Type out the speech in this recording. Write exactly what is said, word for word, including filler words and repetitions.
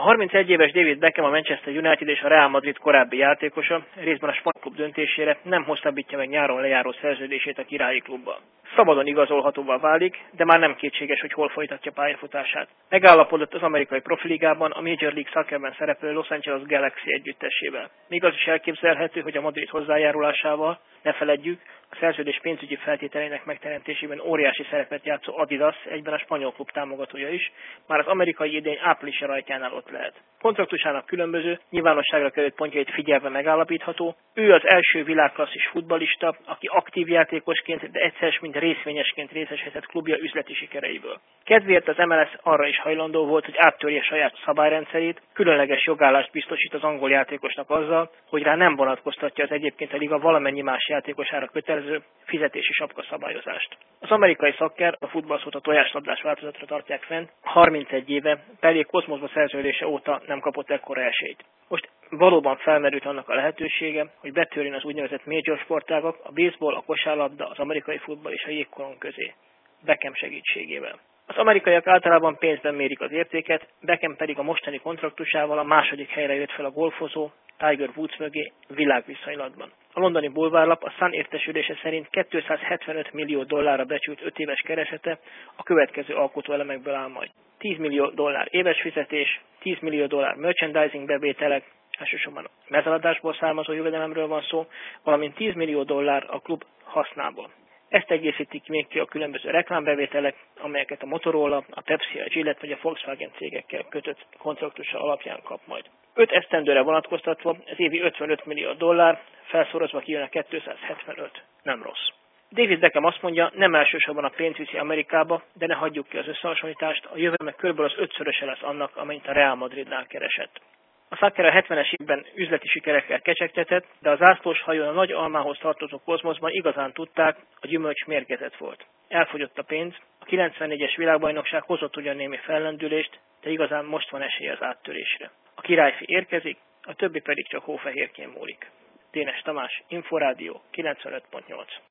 A harmincegy éves David Beckham, a Manchester United és a Real Madrid korábbi játékosa részben a spanyol klub döntésére nem hosszabbítja meg nyáron lejáró szerződését a királyi klubbal. Szabadon igazolhatóvá válik, de már nem kétséges, hogy hol folytatja pályafutását. Megállapodott az amerikai profiligában a Major League Soccerben szereplő Los Angeles Galaxy együttesével. Még az is elképzelhető, hogy a Madrid hozzájárulásával, ne feledjük, a szerződés pénzügyi feltételeinek megteremtésében óriási szerepet játszó Adidas, egyben a spanyol klub támogatója is, már az amerikai idény áprilisi rajtjánál ott lehet. Kontraktusának különböző, nyilvánosságra került pontjait figyelve megállapítható, ő az első világklasszis futballista, aki aktív játékosként, de egyszer mint részvényesként részesített klubja üzleti sikereiből. Kedvéért az em el es arra is hajlandó volt, hogy áttörje saját szabályrendszerét, különleges jogállást biztosít az angol játékosnak azzal, hogy rá nem vonatkoztatja az egyébként a liga valamennyi más játékosára kötelező fizetési sapka szabályozást. Az amerikai szakker, a futballszót a tojáslabdás változatra tartják fenn, harmincegy éve, Pelé kozmoszba szerződése óta nem kapott ekkora esélyt. Most valóban felmerült annak a lehetősége, hogy betörjön az úgynevezett major sportágak, a baseball, a kosárlabda, az amerikai futball és a jégkorong közé. Beckham segítségével. Az amerikaiak általában pénzben mérik az értéket, Beckham pedig a mostani kontraktusával a második helyre jött fel a golfozó Tiger Woods mögé világviszonylatban. A londoni bulvárlap a Sun értesülése szerint kétszázhetvenöt millió dollárra becsült öt éves keresete a következő alkotóelemekből áll majd. tíz millió dollár éves fizetés, tíz millió dollár merchandising bevételek, elsősorban mezeladásból származó jövedelemről van szó, valamint tíz millió dollár a klub hasznából. Ezt egészítik még ki a különböző reklámbevételek, amelyeket a Motorola, a Pepsi, a Gillette vagy a Volkswagen cégekkel kötött kontraktusa alapján kap majd. öt esztendőre vonatkoztatva ez évi ötvenöt millió dollár, felszorozva kijön a kétszázhetvenöt. Nem rossz. David Beckham azt mondja, nem elsősorban a pénz viszi Amerikába, de ne hagyjuk ki az összehasonlítást, a jövedelme körülbelül az ötszöröse lesz annak, amennyit a Real Madridnál keresett. A soccer a hetvenes évben üzleti sikerekkel kecsegtetett, de az zászlós hajón a nagy almához tartozó kozmoszban igazán tudták, a gyümölcs mérgezett volt. Elfogyott a pénz, a kilencvennégyes világbajnokság hozott ugyan némi fellendülést, de igazán most van esélye az áttörésre. A királyfi érkezik, a többi pedig csak hófehérkén múlik. Dénes Tamás, Inforádió, kilencvenöt pont nyolc.